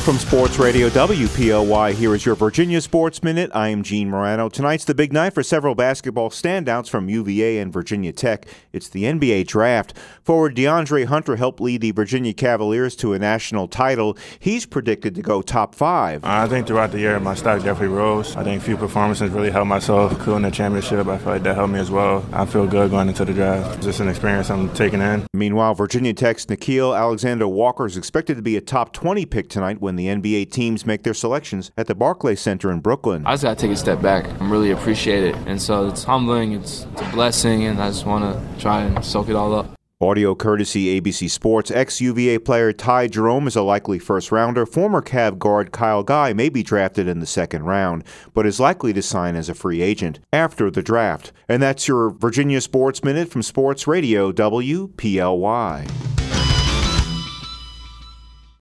From Sports Radio WPLY, here is your Virginia Sports Minute. I am Gene Morano. Tonight's the big night for several basketball standouts from UVA and Virginia Tech. It's the NBA Draft. Forward DeAndre Hunter helped lead the Virginia Cavaliers to a national title. He's predicted to go top 5. I think throughout the year, my stock definitely rose. I think a few performances really helped myself, including the championship. I feel like that helped me as well. I feel good going into the draft. It's just an experience I'm taking in. Meanwhile, Virginia Tech's Nickeil Alexander-Walker is expected to be a top 20 pick tonight when the NBA teams make their selections at the Barclays Center in Brooklyn. I just got to take a step back and really appreciate it. And so it's humbling, it's a blessing, and I just want to try and soak it all up. Audio courtesy ABC Sports. Ex-UVA player Ty Jerome is a likely first-rounder. Former Cav guard Kyle Guy may be drafted in the second round, but is likely to sign as a free agent after the draft. And that's your Virginia Sports Minute from Sports Radio WPLY.